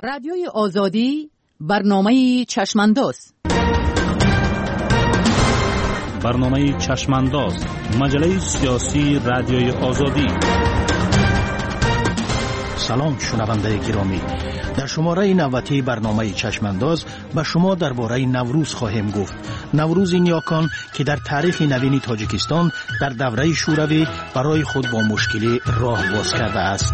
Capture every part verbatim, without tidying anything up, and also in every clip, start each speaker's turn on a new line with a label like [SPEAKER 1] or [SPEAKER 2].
[SPEAKER 1] رادیوی آزادی برنامه چشمانداز.
[SPEAKER 2] برنامه چشمانداز، مجله سیاسی رادیوی آزادی.
[SPEAKER 3] سلام شنونده گرامی، در شماره نوبتی برنامه چشمانداز به شما درباره نوروز خواهیم گفت. نوروز نیاکان که در تاریخ نوین تاجیکستان در دوره شوروی برای خود با مشکلی راه باز کرده است.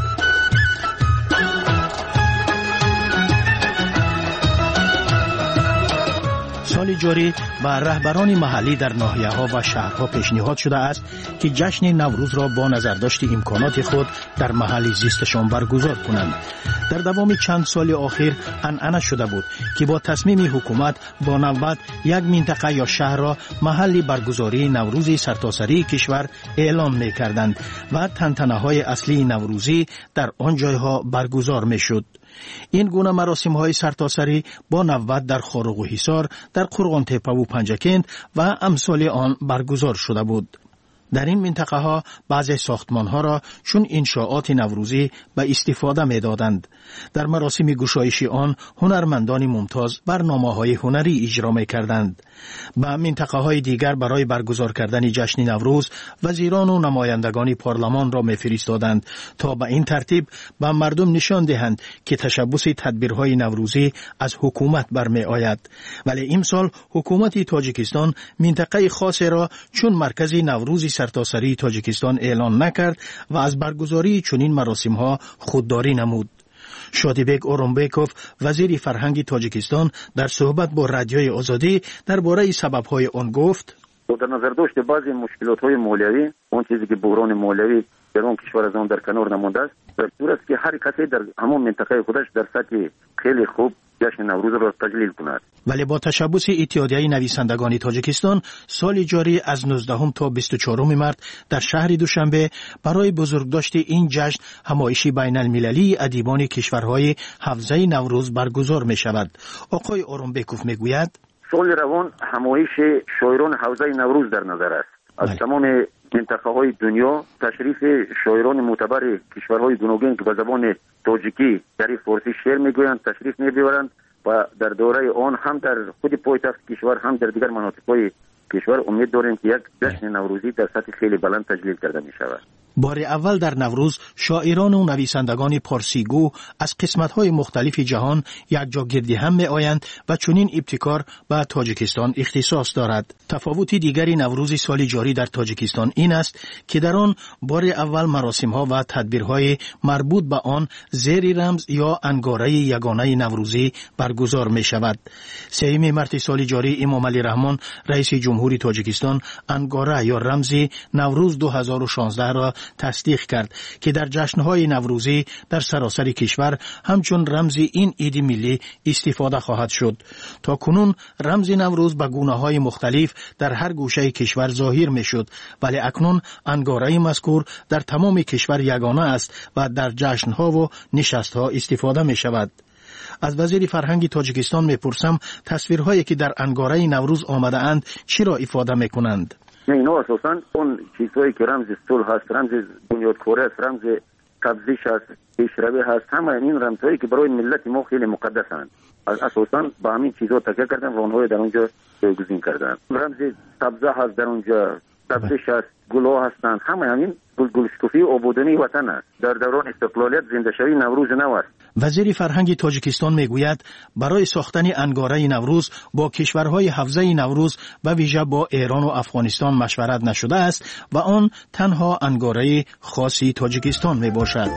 [SPEAKER 3] سال جاری به رهبران محلی در ناحیه‌ها و شهرها پیشنهاد شده است که جشن نوروز را با نظرداشت امکانات خود در محل زیستشان برگزار کنند. در دوام چند سال اخیر عنعنه شده بود که با تصمیم حکومت با نوبت یک منطقه یا شهر را محل برگزاری نوروز سرتاسری کشور اعلام می‌کردند و تنتنه‌های اصلی نوروزی در آن جایها برگزار می‌شد. این گونه مراسم‌های سرتاسری با نوبت در خارق و حصار، در قرغان تپه و پنجکند و امثال آن برگزار شده بود. در این منطقه ها بعضی ساختمان ها را چون انشاءات نوروزی به استفاده می دادند. در مراسم گشایشی آن هنرمندان ممتاز برنامه های هنری اجرا می کردند. به منطقه های دیگر برای برگزار کردن جشن نوروز وزیران و نمایندگان پارلمان را می فرستادند تا به این ترتیب به مردم نشان دهند که تشبث تدبیرهای نوروزی از حکومت برمی آید. ولی امسال حکومت تاجیکستان منطقه خاصی را چون مرکز نوروز سرتاسری تاجیکستان اعلان نکرد و از برگزاری چنین مراسم ها خودداری نمود. شادیبک اورونبکوف وزیر فرهنگ تاجیکستان در صحبت با رادیوی آزادی درباره سبب‌های آن گفت:
[SPEAKER 4] در نظر داشت بعضی مشکلات‌های مالیوی، اون چیزی که بحران مالیوی در اون کشور از آن در کنار نمونده است، در صورت که هر کسی در همون منطقه خودش در سطح خیلی خوب جشن نوروز را تجلیل کند.
[SPEAKER 3] ولی با تشبث اتحادیه نویسندگان تاجیکستان سال جاری از نوزدهم تا بیست و چهارم مارس در شهر دوشنبه برای بزرگداشت این جشن همایشی بین المللی ادیبان کشورهای حوزه نوروز برگزار می شود. آقای اورونبکوف می گوید:
[SPEAKER 4] سال روان همایش شاعران حوزه نوروز در نظر است. از بله. تمام منطقه های دنیا تشریف شاعران معتبر کشورهای گوناگون که به زبان تاجیکی در فارسی شعر میگویند تشریف میبرند و در دوره آن هم در خود پایتخت کشور هم در دیگر مناطق‌های کشور امید داریم که یک جشن نوروزی در سطح خیلی بلند تجلیل کرده می شود.
[SPEAKER 3] بار اول در نوروز شاعران و نویسندگان پارسیگو از قسمت‌های مختلف جهان یک جا گردی هم می آیند و چنین ابتکار به تاجیکستان اختصاص دارد. تفاوت دیگری نوروز سال جاری در تاجیکستان این است که در آن بار اول مراسم‌ها و تدبیرهای مربوط به آن زیر رمز یا انگاره یگانه نوروزی برگزار می شود. سوم مارس سال جاری امام علی رحمان رئیس جمهوری تاجیکستان انگاره یا رمز نوروز دو هزار و شانزده را تصدیق کرد که در جشن‌های نوروزی در سراسر کشور همچون رمز این عید ملی استفاده خواهد شد. تا کنون رمز نوروز به گونه‌های مختلف در هر گوشه کشور ظاهر می‌شد، ولی اکنون انگاره مذکور در تمام کشور یگانه است و در جشن‌ها و نشست‌ها استفاده می‌شود. از وزیر فرهنگ تاجیکستان می‌پرسم تصویرهایی که در انگاره نوروز آمده اند چرا افاده می‌کنند؟
[SPEAKER 4] نه، اینا اساساً اون چیزهایی که رمز صلح هست، رمز بنیادکاری است، رمز تبذیش است، پیشروی هست، همه این رمزهایی که برای ملت ما خیلی مقدسند. از اساساً با همین چیزها تکیه کردن و اونها در اونجا جایگزین کردن. رمز تبذیح هست در اونجا، تبذیش است، گلها هستند، همه همین گلگلشکوفی و آبادانی وطن است. در دوران استقلالیت زنده شوی نوروز نو است.
[SPEAKER 3] وزیر فرهنگ تاجیکستان میگوید برای ساختن انگاره نوروز با کشورهای حوزه نوروز و ویژه با ایران و افغانستان مشورت نشده است و آن تنها انگاره خاصی تاجیکستان می باشد.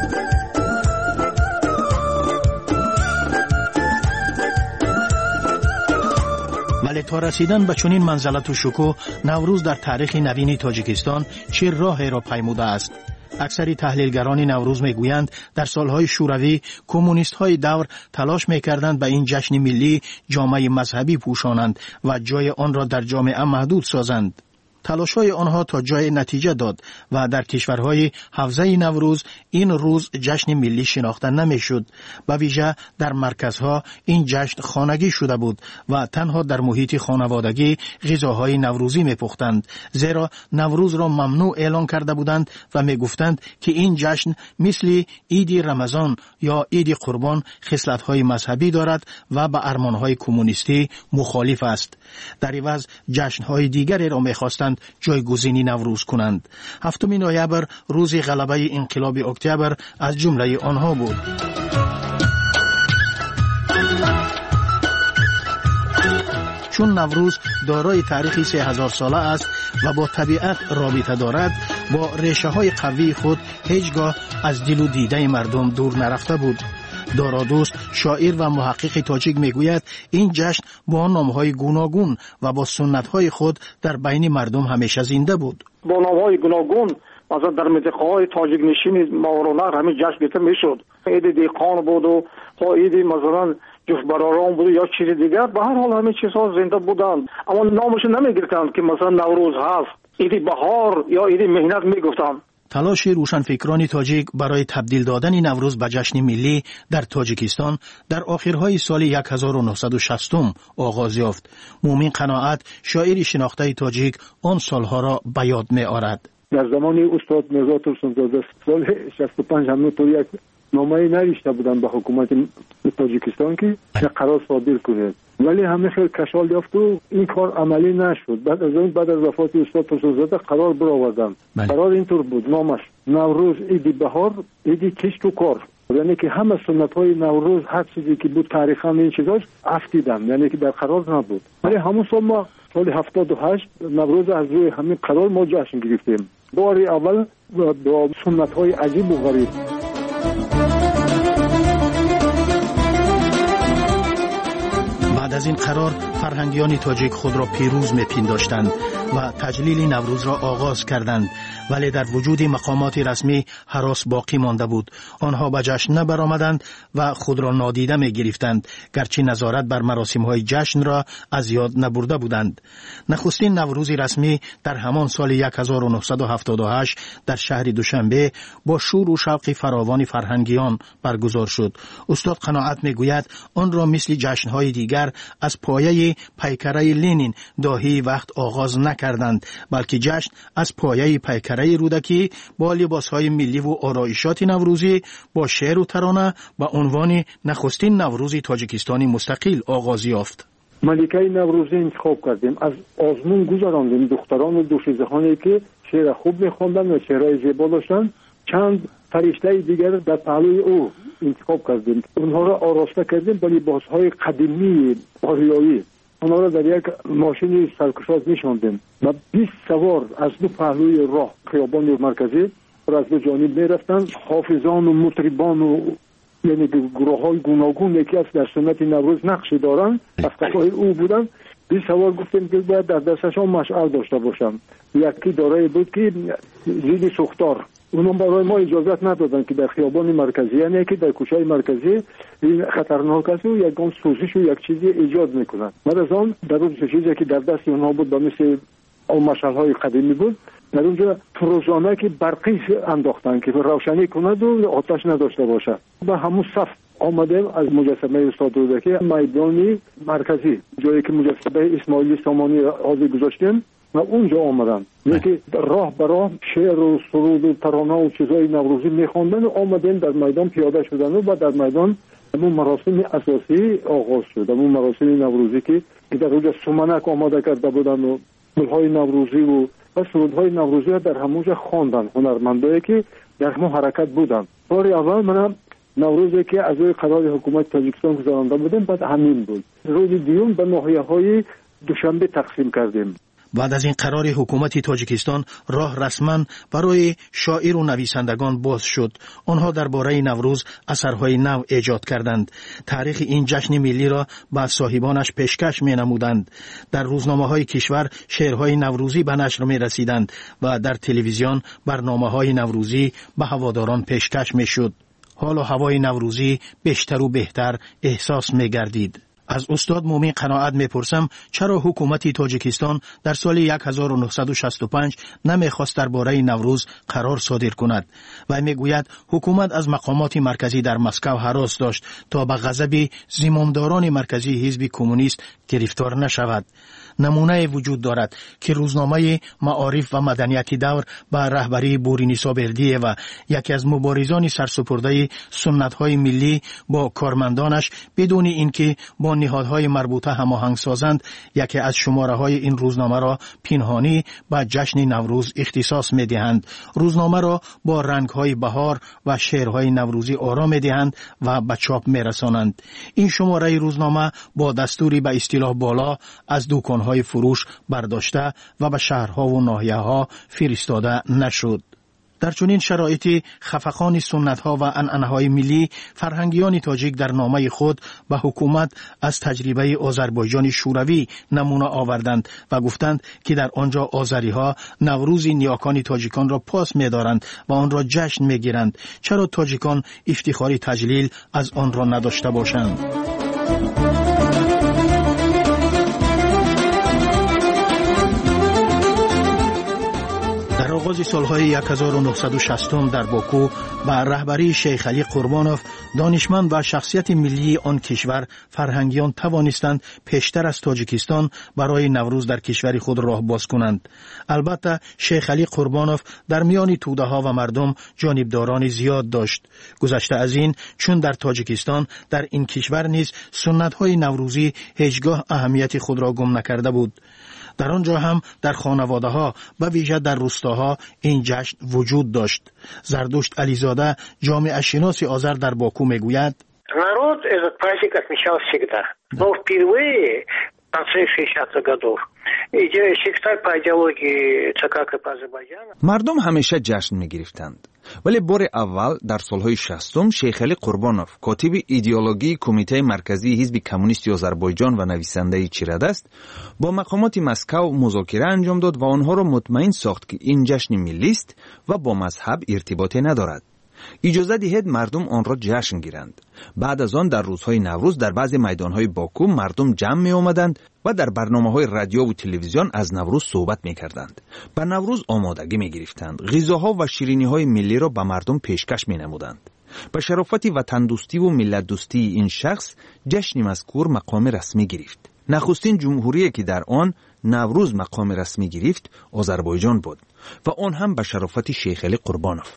[SPEAKER 3] ولی تا رسیدن به چنین منزلت و شکوه نوروز در تاریخ نوین تاجیکستان چه راهی را پیموده است؟ اکثر تحلیلگران نوروز میگویند در سالهای شوروی کمونیست‌های دور تلاش میکردند به این جشن ملی جامه مذهبی پوشانند و جای آن را در جامعه محدود سازند. تلاش‌های آنها تا جای نتیجه داد و در کشورهای حوزه نوروز این روز جشن ملی شناخته نمی‌شد. به ویژه در مرکزها این جشن خانگی شده بود و تنها در محیط خانوادگی غذاهای نوروزی می‌پختند، زیرا نوروز را ممنوع اعلان کرده بودند و می‌گفتند که این جشن مثل عید رمضان یا عید قربان خصلت‌های مذهبی دارد و به ارمان‌های کمونیستی مخالف است. در عوض جشن‌های دیگری را می‌خواستند جایگزینی نوروز کنند. هفتم نوامبر روز غلبه انقلاب اکتبر از جمله آنها بود. چون نوروز دارای تاریخی سه هزار ساله است و با طبیعت رابطه دارد، با ریشه های قوی خود هیچگاه از دل و دیده مردم دور نرفته بود. دارادوست شاعر و محقق تاجیک میگوید این جشن با نامهای گوناگون و با سنت‌های خود در بین مردم همیشه زنده بود.
[SPEAKER 5] با نامهای گوناگون مثلا در منطقه‌های تاجیک نشین ماورانهر همین جشن گرفته میشد. عید دیقان بود و عید مثلا جفت براران بود یا چیز دیگر، به هر حال همین چیزها زنده بودند، اما نامش نمیگرفتند که مثلا نوروز هست، عید بهار یا عید مهنت میگفتند.
[SPEAKER 3] تلاش روشنفکران تاجیک برای تبدیل دادن نوروز به جشن ملی در تاجیکستان در آخرهای سال هزار و نهصد و شصت آغاز یافت. مومن قناعت شاعر شناخته تاجیک آن سالها را به یاد می آورد.
[SPEAKER 6] در زمان استاد میرزا ترسنزاده سال شصت و پنج همینطور یک نامه نوشته بودن به حکومت تاجیکستان که قرار صادر کنه، ولی همه خیلی کشال یافت و این کار عملی نشد. بعد از اون بعد از وفات استاد ترسنزاده قرار برآوردن. قرار اینطور بود نامش نوروز عید بهار عید کشت و کار، یعنی که همه سنت های نوروز هر چیزی که بود تاریخا این چیزاش افتیدن، یعنی که برقرار نبود. ولی همون سال ما سال هفتاد و هشت نوروز از روی همین قرار ما جشن گرفتیم، بار اول با سنت های عجیب و غریب.
[SPEAKER 3] بعد از این قرار فرهنگیان تاجیک خود را پیروز می‌پنداشتند و تجلیل نوروز را آغاز کردند، ولی در وجود مقامات رسمی هراس باقی مانده بود. آنها به جشن نبرآمدند و خود را نادیده می‌گرفتند، گرچه نظارت بر مراسم‌های جشن را از یاد نبرده بودند. نخستین نوروز رسمی در همان سال هزار و نهصد و هفتاد و هشت در شهر دوشنبه با شور و شوق فراوان فرهنگیان برگزار شد. استاد قناعت می‌گوید آن را مثل جشن‌های دیگر از پایه پیکره لنین داهی وقت آغاز نکردند، بلکه جشن از پایه پیکره رودکی با لباسهای ملی و آرایشات نوروزی با شعر و ترانه با عنوان نخستین نوروز تاجیکستانی مستقل آغاز یافت.
[SPEAKER 6] ملکه نوروزی انتخاب کردیم، از آزمون گذراندیم دختران و دوشیزهانی که شعر خوب می‌خواندند و شعرهای زیبا داشتند. چند فرشته دیگر در پهلوی او انتخاب کردیم، اونها را آراسته کردیم با لباسهای قدیمی آریایی. اونها را در یک ماشین سرکشاز می‌شاندیم و بیست سوار از دو پهلوی راه خیابان مرکزی را از دو جانب می‌رفتند. حافظان و مطربان و یعنی گروه‌های گوناگون که از در سنت نوروز نقشی دارند از قفای او بودند. بیست سوار گفتیم که باید در دستشان مشعل داشته باشند. یکی دارای بود که زیر سوختار، اونم برای ما اجازت ندادن که در خیابان مرکزی، یعنی که در کوچه‌های مرکزی این خطرناک است و یک گام سوزش و یک چیزی ایجاد میکنن. بعد از آن در اون چیزی که در دست اونها بود به مثل اون مشعل‌های قدیمی بود، در اونجا فروزانه که برقی انداختن که روشنی کند و آتش نداشته باشه. و همون صف آمدیم از مجسمه استاد رودکی میدان مرکزی، جایی که مجسمه اسماعیل سامانی آزی گذاشتیم و اونجا آمدن، یکی راه براه شعر و سرود و ترانه و چیزای نوروزی میخواندن و آمدن در میدان پیاده شدن و در میدان همون مراسم اساسی آغاز شد. همون مراسم نوروزی که در اونجا سمنک آماده کرده بودن و گلهای نوروزی و و سرودهای نوروزی در همونجا خواندن هنرمندایی که در همون حرکت بودن. بار اول من نوروزی که از روی قرار حکومت تاجیکستان گذرانده بودیم بعد همین بود. روز دیوم به ناحیه‌های دوشنبه تقسیم کردیم.
[SPEAKER 3] بعد از این قرار حکومت تاجیکستان راه رسما برای شاعر و نویسندگان باز شد. آنها درباره نوروز اثرهای نو ایجاد کردند. تاریخ این جشن ملی را به صاحبانش پیشکش می نمودند. در روزنامه‌های کشور شعرهای نوروزی به نشر می رسیدند و در تلویزیون برنامه‌های نوروزی به هواداران پیشکش می شد. حال و هوای نوروزی بیشتر و بهتر احساس می گردید. از استاد مومن قناعت میپرسم چرا حکومت تاجیکستان در سال هزار و نهصد و شصت و پنج نمیخواست درباره نوروز قرار صادر کند و میگوید حکومت از مقامات مرکزی در مسکو هراس داشت تا به غضب زمامداران مرکزی حزب کمونیست گرفتار نشود. نمونه وجود دارد که روزنامه معارف و مدنیت دور به رهبری بورینیسا بردیه و یکی از مبارزان سرسپرده سنت‌های ملی با کارمندانش بدون اینکه با نهادهای مربوطه هماهنگ سازند یکی از شماره‌های این روزنامه را پنهانی به جشن نوروز اختصاص می‌دهند. روزنامه را با رنگ‌های بهار و شعرهای نوروزی آرا می‌دهند و به چاپ می‌رسانند. این شماره روزنامه با دستوری به اصطلاح بالا از دکان های فروش برداشته و به شهرها و ناحیه‌ها فرستاده نشد. در چنین شرایطی خفقان سنت‌ها و عنعنه‌های ملی فرهنگیان تاجیک در نامه خود به حکومت از تجربه آذربایجان شوروی نمونه آوردند و گفتند که در آنجا آذری‌ها نوروز نیاکان تاجیکان را پاس می‌دارند و آن را جشن می‌گیرند. چرا تاجیکان افتخاری تجلیل از آن را نداشته باشند؟ در آغاز سالهای هزار و نهصد و شصت در باکو با رهبری شیخ علی قربانوف دانشمند و شخصیت ملی آن کشور فرهنگیان توانستند پیشتر از تاجیکستان برای نوروز در کشور خود راه باز کنند. البته شیخ علی قربانوف در میان توده ها و مردم جانبداران زیاد داشت. گذشته از این چون در تاجیکستان در این کشور نیز سنت های نوروزی هیچگاه اهمیت خود را گم نکرده بود. در آنجا هم در خانواده ها و ویژه در روستاها این جشن وجود داشت. زردشت علیزاده جامعه شناس آذر در باکو میگوید
[SPEAKER 7] народ этот праздник отмечал всегда, но впервые в конце шестидесятых годов شکستر по идеологии ЦК КП Азербайджана
[SPEAKER 8] مردم همیشه جشن میگرفتند، ولی بار اول در سالهای شصتم شیخ علی قربانوف کاتب ایدئولوژی کمیته مرکزی حزب کمونیست آذربایجان و نویسنده چیردست با مقامات مسکو مذاکره انجام داد و آنها را مطمئن ساخت که این جشن ملی است و با مذهب ارتباطی ندارد. اجازه دهید مردم آن را جشن گیرند. بعد از آن در روزهای نوروز در بعضی میدانهای باکو مردم جمع می آمدند و در برنامه‌های رادیو و تلویزیون از نوروز صحبت می‌کردند. به نوروز آمادگی می‌گرفتند. غذاها و شیرینی‌های ملی را به مردم پیشکش می‌نمودند. به شرافت وطن دوستی و ملت دوستی این شخص جشن مذکور مقام رسمی گرفت. نخستین جمهوری که در آن نوروز مقام رسمی گرفت آذربایجان بود و آن هم به شرافت شیخ علی قربانوف.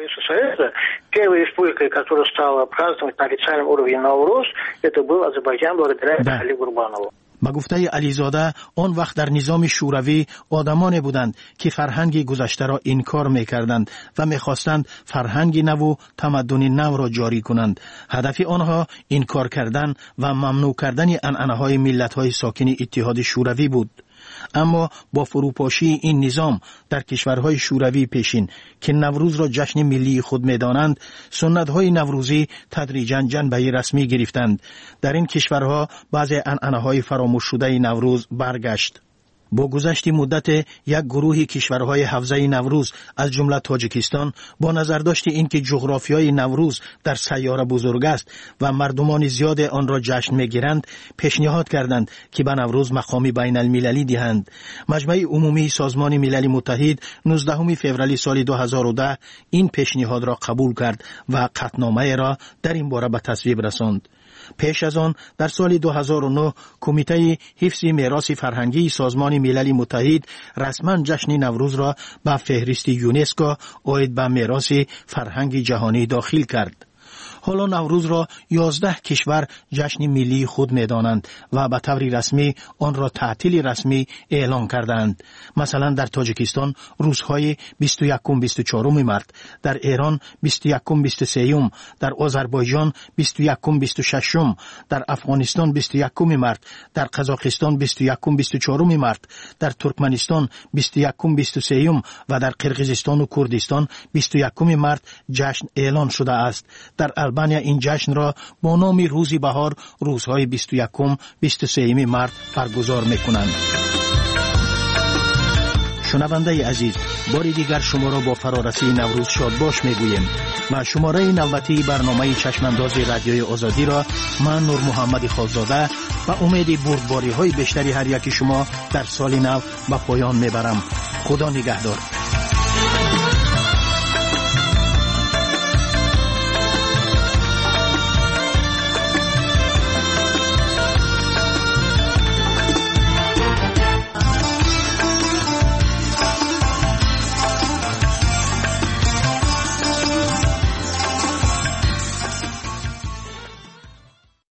[SPEAKER 7] Первая республика, которая стала праздновать на официальном уровне Навруз, это был Азербайджан благодаря Али Гурбанову.
[SPEAKER 3] با گفته علیزاده آن وقت در نظام شوروی آدمانی بودند که فرهنگ گذشته را انکار می‌کردند و می‌خواستند فرهنگ نو و تمدن نو را جاری کنند. هدف آنها انکار کردن و ممنوع کردن عنعنه‌های ملت‌های ساکن اتحاد شوروی بود. اما با فروپاشی این نظام در کشورهای شوروی پیشین که نوروز را جشن ملی خود می‌دانند، سنت‌های نوروزی تدریجاً جنبه رسمی گرفتند. در این کشورها بعضی عنعنه‌های فراموش شده نوروز برگشت. با گذشت مدت یک گروه کشورهای حوزه نوروز از جمله تاجیکستان با نظر داشت اینکه جغرافیای نوروز در سیاره بزرگ است و مردمان زیاد آن را جشن می‌گیرند، پیشنهاد کردند که به نوروز مقامی بین المللی دهند. مجمع عمومی سازمان ملل متحد نوزدهم فوریه سال دو هزار و ده این پیشنهاد را قبول کرد و قطعنامه را در این باره به تصویب رساند. پیش از آن در سال دو هزار و نه کمیته حفظ میراث فرهنگی سازمان ملل متحد رسما جشن نوروز را به فهرست یونسکو عاید به میراث فرهنگ جهانی داخل کرد. حالا نوروز را یازده کشور جشن ملی خود می‌دانند و به طور رسمی آن را تعطیل رسمی اعلان کردند. مثلا در تاجیکستان روزهای بیست و یکم و بیست و چهارم مارت، در ایران بیست و یکم و بیست و سوم، در آذربایجان بیست و یکم و بیست و ششم، در افغانستان بیست و یکم مارت، در قزاقستان بیست و یکم و بیست و چهارم مارت، در ترکمنستان بیست و یکم و بیست و سوم و در قرقیزستان و کردستان بیست و یکم مارت جشن اعلان شده است. در البانیا این جشن را با نام روزی بهار روزهای بیست و یکم و بیست و سوم مارت برگزار می‌کنند. شنونده عزیز، باری دیگر شما را با فرارسی نوروز شاد باش میگویم و شماره نوبتی برنامه چشمانداز رادیوی آزادی را من نور محمد خالزاده و امید بردباری های بیشتری هر یکی شما در سال نو به پایان میبرم. خدا نگهدار.